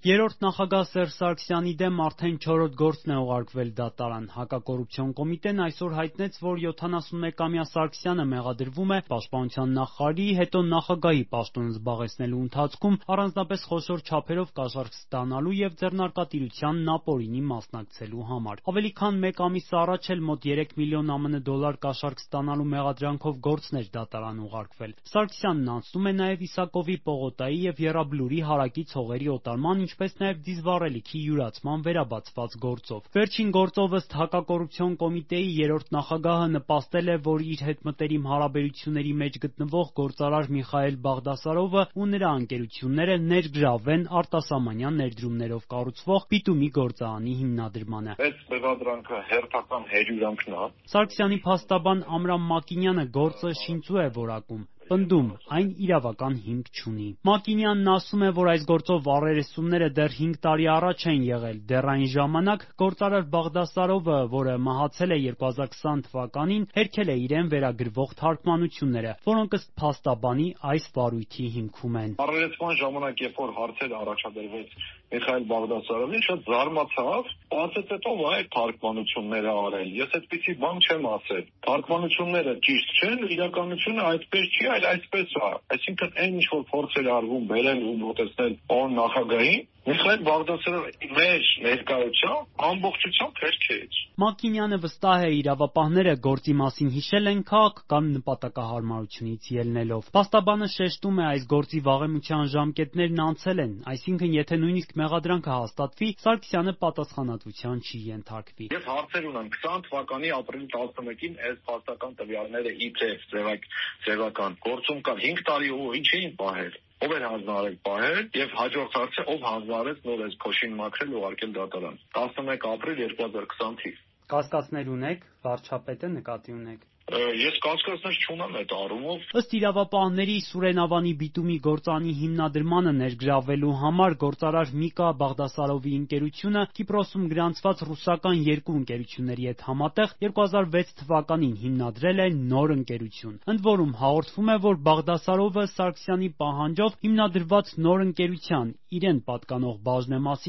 Երրորդ նախագահ Սերժ Սարգսյանի դեմ արդեն 4-րդ գործն է ուղարկվել դատարան։ Հակակոռուպցիոն կոմիտեն այսօր հայտնեց, որ 71-ամյա Սարգսյանը մեղադրվում է պաշտպանության նախարարի, հետո նախագահի պաշտոնը զբաղեցնելու ընթացքում առանձնապես խոշոր չափերով կաշառք ստանալու եւ ձեռնարկատիրության ապօրինի մասնակցելու համար։ Ավելի քան 1 ամիս առաջ էլ մոտ 3 միլիոն ԱՄՆ դոլար կաշառք ստանալու մեղադրանքով գործն էր դատարան ուղարկվել։ Սարգսյանն անցնում է նաեւ Իսակովի, Պողոտայի եւ Եռաբլուրի հարակից հողերի օտարման, ինչպես նաև դիզվառելիքի յուրացման վերաբացված գործով։ Վերջին գործով ըստ հակակոռուպցիոն կոմիտեի երրորդ նախագահը նպաստել է, որ իր հետ մտերիմ հարաբերությունների մեջ գտնվող գործարար Միխայել Բաղդասարովը ու նրա ընկերությունները ներգրավվեն արտասահմանյան ներդրումներով կառուցվող Պիտումի գործարանի հիմնադրմանը։ Այս մեղադրանքը հերթական հերյուրանքն է։ Սարգսյանի փաստաբան Ամրամ Մակինյանը գործը շինծու է որակում։ Պնդում, այն իրավական հիմք չունի։ Մակինյանն ասում է, որ այս գործով առերեսումները դեռ 5 տարի առաջ են եղել։ Դեռ այն ժամանակ գործարար Բաղդասարովը, որը մահացել է 2020 թվականին, հերքել է իրեն վերագրվող թարգմանությունները, որոնք ըստ փաստաբանի այս վարույթի հիմքում են։ Առերեսման ժամանակ, երբ որ հարցեր առաջադրվեց Միխայել Բաղդասարովին, շատ զարմացավ, ասեց հետո այդ թարգմանությունները արել։ Ես այդպիսի բան չեմ ասել։ Թարգմանությունները ճիշտ չեն, իրականությունը այդպես չի, այլ այսպես է։ Այսինքն այն ինչ որ փորձեր արվում բերել ու մոտեցնել պարոն նախագահին, Միխայել Բաղդասարովի մեր ներկայությամբ ամբողջությամբ հերքեց։ Մակինյանը վստահ է, իրավապահները գործի մասին հիշել են քաղաքական նպատակահարմարությունից ելնելով։ Փաստաբանը շեշտում է, այս գործի վաղեմության ժամկետներն անցել են, այսինքն եթե նույնիսկ մեղադրանքը հաստատվի, Սարգսյանը պատասխանատվության չի ենթարկվի։ Ես հարցեր ունեմ 20 թվականի ապրիլի 11-ին այս փաստական տվյալները իբրև ձևական գործում կար 5 տարի ու ինչ էին պահել։ Ով էր հանձնարարել պահել եւ հաջորդ հարցը ով հանձնարարեց նոր այս փոշին մաքրել ու արկել դատարան 11 ապրիլ 2020 թիվ։ Կասկածներ ունեք, վարչապետը նկատի ունեք։ Ես կասկածներ չունեմ այդ առումով։ Ըստ իրավապահների Սուրեն Ավանի Բիտումի գործարանի հիմնադրմանը ներգրավվելու համար գործարար Միկա Բաղդասարովի ընկերությունը Կիպրոսում գրանցված ռուսական 2 ընկերությունների հետ համատեղ 2006 թվականին հիմնադրել է նոր ընկերություն։ Ընդ որում հաղորդվում է, որ Բաղդասարովը Սարգսյանի պահանջով հիմնադրված նոր ընկերության իրեն պատկանող բաժնեմասի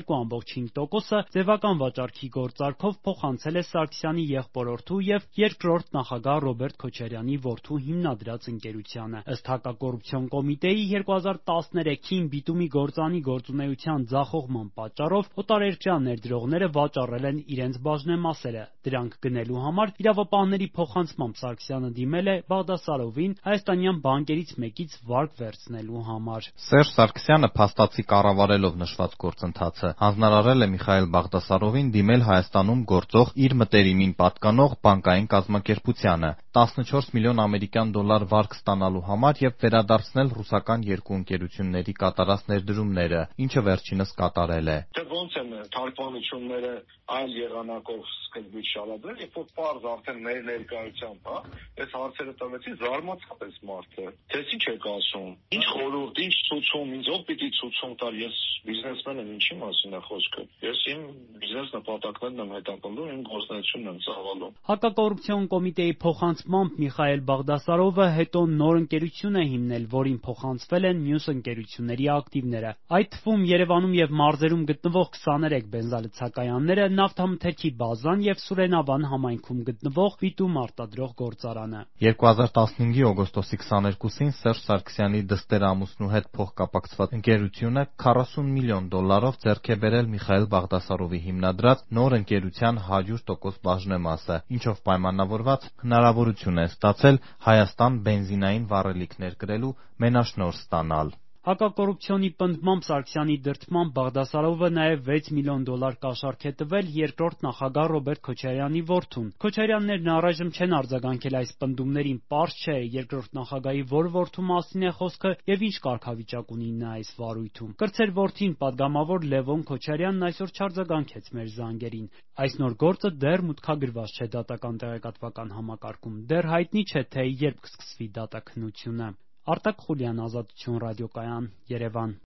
22.5%-ը ձևական վաճառքի գործարքով փոխանցել է Սարգսյանի եղբորորդու եւ երկրորդ նախագահ Ռոբերտ Քոչարյանի որդու հիմնադրած ընկերությանը։ Ըստ հակակոռուպցիոն կոմիտեի 2013-ին Բիտումի գործարանի գործունեության ձախողման պատճառով օտարերկրյա ներդրողները վաճառել են իրենց բաժնեմասերը։ Դրանք գնելու համար իրավապահների փոխանցմամբ Սարգսյանը դիմել է Բաղդասարովին հայաստանյան բանկերից մեկից վարկ վերցնելու համար։ Սերժ Սարգսյանը փաստացի կառավարելով նշված գործընթացը հանձնարարել է Միխայել Բաղդասարովին դիմել Հայաստանում գործող իր մտերիմին պատկանող բանկային կազմակերպությանը 14 միլիոն ամերիկյան դոլար վարկ ստանալու համար եւ վերադարձնել ռուսական 2 ընկերությունների կատարած ներդրումները, ինչը վերջինս կատարել է։ Դե ոնց են թարգմանությունները այլ եղանակով սկզբից շալադրել, երբ որ պարզ արդեն մեր ներկայությամբ, հա, այս հարցերը տվեցի զարմացավ այս մարդը։ Թե ինչ եք ասում։ Ինչ խորհուրդ, ինչ ցուցում, ինձ ով պիտի ցուցում տար, ես բիզնեսմեն եմ, ինչի մասին է խոսքը։ Ես իմ բիզնես նպատակներն եմ հետապնդում, իմ գործունեությունն եմ ծավալում։ Հակակոռուպցիոն կոմիտեի փոխանցմամբ Միխայել Բաղդասարովը հետո նոր ընկերություն է հիմնել, որին փոխանցվել են մյուս ընկերությունների ակտիվները։ Այդ թվում Երևանում եւ մարզերում գտնվող 23 բենզալցակայանները, նավթամթերքի բազան եւ Սուրենավան համայնքում գտնվող Պիտում արտադրող գործարանը։ 2015-ի օգոստոսի 22-ին Սերժ Սարգսյանի դստեր ամուսնու հետ փոխկապակցված ընկերությունը 40 միլիոն դոլարով ձեռք է բերել Միխայել Բաղդասարովի հիմնադրած նոր ընկերության 100% բաժնեմասը, ինչով պայմանավորված հնարավորություն է ստացել Հայաստան բենզինային վառելիքներ կրելու մենաշնորհ ստանալ։ Հակակոռուպցիոնի պնդմամբ Սարգսյանի դրդմամբ Բաղդասարովը նաև 6 միլիոն դոլար կաշառք է տվել երկրորդ նախագահ Ռոբերտ Քոչարյանի որդուն։ Քոչարյաններն առայժմ չեն արձագանքել այս պնդումներին, պարզ չէ երկրորդ նախագահի որ որդու մասին է խոսքը եւ ինչ կարգավիճակ ունի նա այս վարույթում։ Կրտսեր որդին պատգամավոր Լևոն Քոչարյանն այսօր չարձագանքեց մեր զանգերին։ Այս նոր գործը դեռ մուտքագրված չէ դատական տեղեկատվական համակարգում։ Դեռ հայտնի չէ, թե երբ կսկսվի դատաքննությունը։ Արտակ Խուլյան, Ազատություն ռադիոկայան, Երևան։